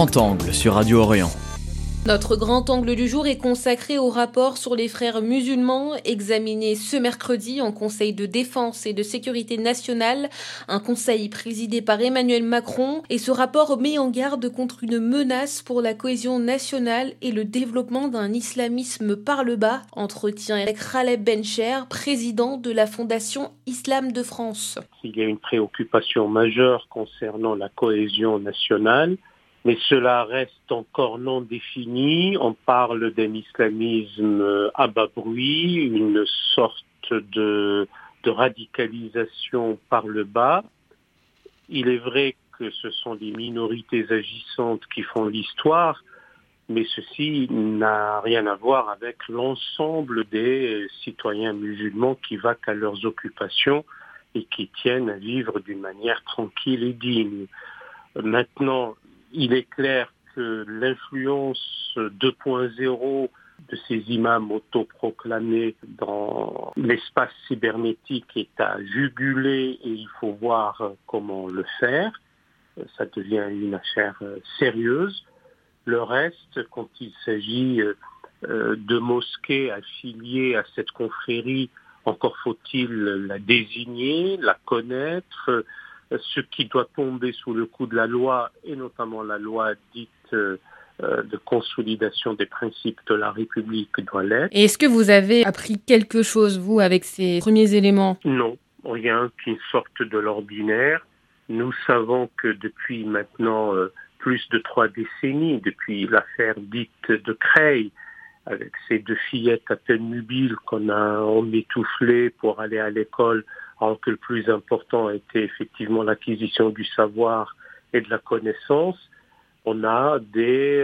Grand Angle sur Radio Orient. Notre grand angle du jour est consacré au rapport sur les frères musulmans examiné ce mercredi en Conseil de défense et de sécurité nationale, un conseil présidé par Emmanuel Macron. Et ce rapport met en garde contre une menace pour la cohésion nationale et le développement d'un islamisme par le bas. Entretien avec Khaled Bencher, président de la Fondation Islam de France. Il y a une préoccupation majeure concernant la cohésion nationale. Mais cela reste encore non défini. On parle d'un islamisme à bas bruit, une sorte de radicalisation par le bas. Il est vrai que ce sont des minorités agissantes qui font l'histoire, mais ceci n'a rien à voir avec l'ensemble des citoyens musulmans qui vaquent à leurs occupations et qui tiennent à vivre d'une manière tranquille et digne. Maintenant, il est clair que l'influence 2.0 de ces imams autoproclamés dans l'espace cybernétique est à juguler et il faut voir comment le faire. Ça devient une affaire sérieuse. Le reste, quand il s'agit de mosquées affiliées à cette confrérie, encore faut-il la désigner, la connaître. Ce qui doit tomber sous le coup de la loi, et notamment la loi dite de consolidation des principes de la République, doit l'être. Et est-ce que vous avez appris quelque chose, vous, avec ces premiers éléments ? Non, rien qui sorte de l'ordinaire. Nous savons que depuis maintenant plus de 3 décennies, depuis l'affaire dite de Creil, avec ces 2 fillettes à peine nubiles qu'on a emmitouflées pour aller à l'école, alors que le plus important était effectivement l'acquisition du savoir et de la connaissance, on a des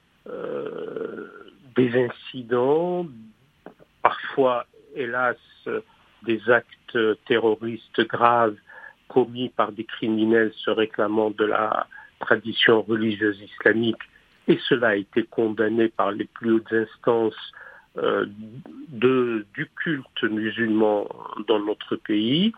incidents, parfois, hélas, des actes terroristes graves commis par des criminels se réclamant de la tradition religieuse islamique, et cela a été condamné par les plus hautes instances du culte musulman dans notre pays.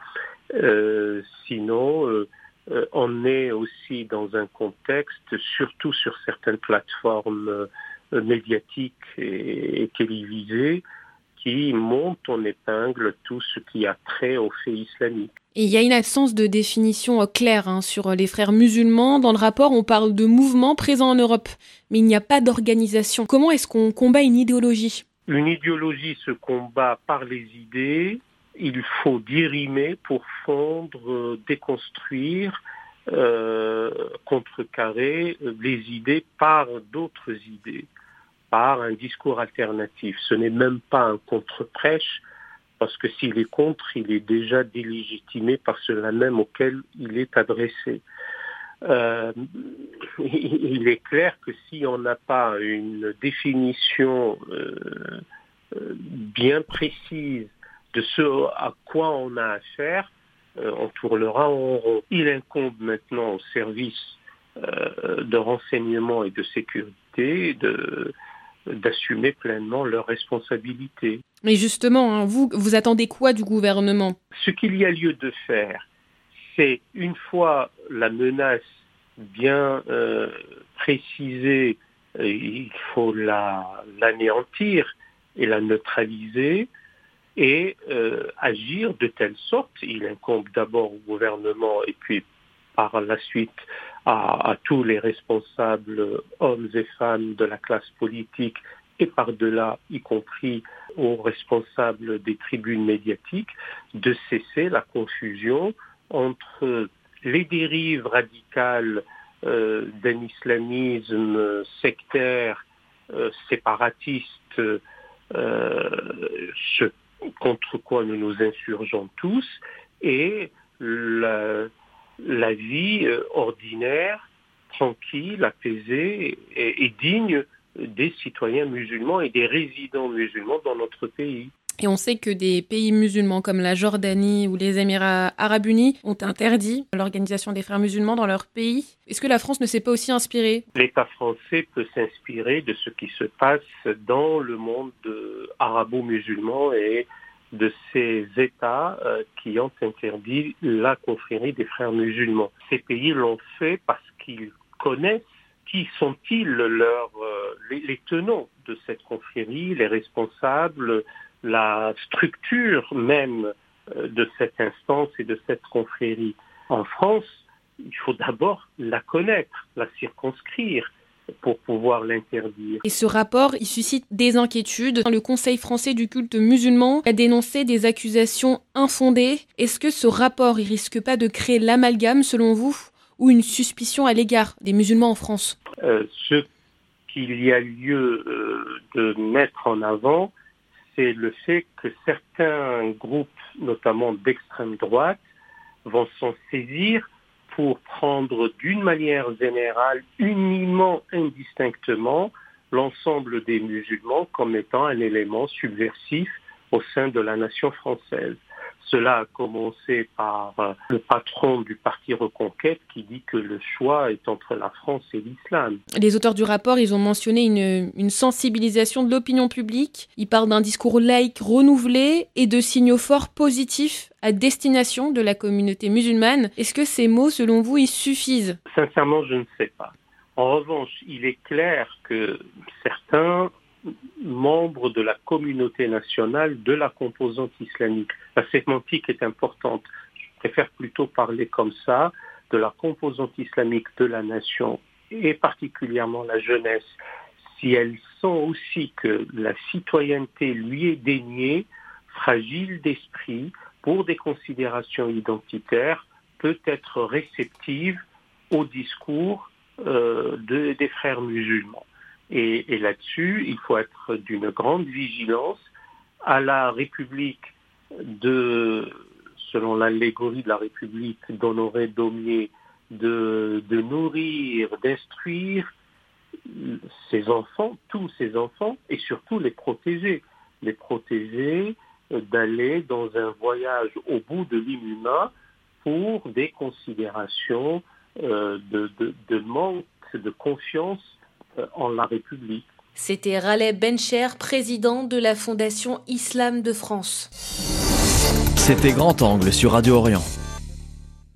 Sinon, on est aussi dans un contexte, surtout sur certaines plateformes médiatiques et télévisées, qui montent en épingle tout ce qui a trait aux faits islamiques. Et il y a une absence de définition claire sur les frères musulmans. Dans le rapport, on parle de mouvements présents en Europe, mais il n'y a pas d'organisation. Comment est-ce qu'on combat une idéologie ? Une idéologie se combat par les idées. Il faut dirimer pour fondre, déconstruire, contrecarrer les idées par d'autres idées, par un discours alternatif. Ce n'est même pas un contre-prêche, parce que s'il est contre, il est déjà délégitimé par cela même auquel il est adressé. Il est clair que si on n'a pas une définition bien précise de ce à quoi on a affaire, on tournera en rond. Il incombe maintenant aux services de renseignement et de sécurité d'assumer pleinement leurs responsabilités. Mais justement, vous attendez quoi du gouvernement ? Ce qu'il y a lieu de faire, c'est une fois la menace bien précisée, il faut l'anéantir et la neutraliser et agir de telle sorte, il incombe d'abord au gouvernement et puis par la suite à tous les responsables, hommes et femmes de la classe politique et par-delà, y compris aux responsables des tribunes médiatiques, de cesser la confusion entre les dérives radicales d'un islamisme sectaire, séparatiste, ce contre quoi nous nous insurgeons tous, et la vie ordinaire, tranquille, apaisée et digne des citoyens musulmans et des résidents musulmans dans notre pays. Et on sait que des pays musulmans comme la Jordanie ou les Émirats arabes unis ont interdit l'organisation des frères musulmans dans leur pays. Est-ce que la France ne s'est pas aussi inspirée ? L'État français peut s'inspirer de ce qui se passe dans le monde arabo-musulman et de ces États qui ont interdit la confrérie des frères musulmans. Ces pays l'ont fait parce qu'ils connaissent qui sont-ils les tenants de cette confrérie, les responsables, la structure même de cette instance et de cette confrérie? En France, il faut d'abord la connaître, la circonscrire pour pouvoir l'interdire. Et ce rapport, il suscite des inquiétudes. Le Conseil français du culte musulman a dénoncé des accusations infondées. Est-ce que ce rapport, il risque pas de créer l'amalgame, selon vous, ou une suspicion à l'égard des musulmans en France? Ce qu'il y a lieu de mettre en avant, c'est le fait que certains groupes, notamment d'extrême droite, vont s'en saisir pour prendre d'une manière générale, uniment, indistinctement, l'ensemble des musulmans comme étant un élément subversif au sein de la nation française. Cela a commencé par le patron du parti Reconquête qui dit que le choix est entre la France et l'islam. Les auteurs du rapport, ils ont mentionné une sensibilisation de l'opinion publique. Ils parlent d'un discours laïque renouvelé et de signaux forts positifs à destination de la communauté musulmane. Est-ce que ces mots, selon vous, ils suffisent? Sincèrement, je ne sais pas. En revanche, il est clair que certains membres de la communauté nationale de la composante islamique, la sémantique est importante, je préfère plutôt parler comme ça, de la composante islamique de la nation et particulièrement la jeunesse, si elle sent aussi que la citoyenneté lui est déniée, fragile d'esprit, pour des considérations identitaires, peut être réceptive au discours des frères musulmans. Et là-dessus, il faut être d'une grande vigilance à la République selon l'allégorie de la République d'Honoré Daumier, de nourrir, d'instruire ses enfants, tous ses enfants, et surtout les protéger d'aller dans un voyage au bout de l'immunin pour des considérations de manque de confiance en la République. C'était Raleh Bencher, président de la Fondation Islam de France. C'était Grand Angle sur Radio Orient.